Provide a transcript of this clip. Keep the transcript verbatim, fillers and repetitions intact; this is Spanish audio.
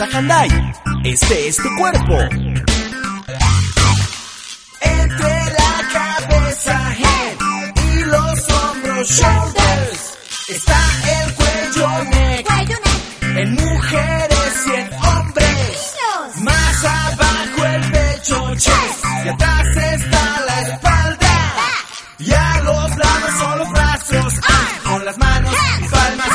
a Hyundai. Este es tu cuerpo. Entre la cabeza, head, y los hombros, shoulders, está el cuello, neck, Cuello, neck. en mujeres y en hombres. Niños. Más abajo el pecho, chest, y atrás está la espalda. Y a los lados son los brazos, ah, con las manos y palmas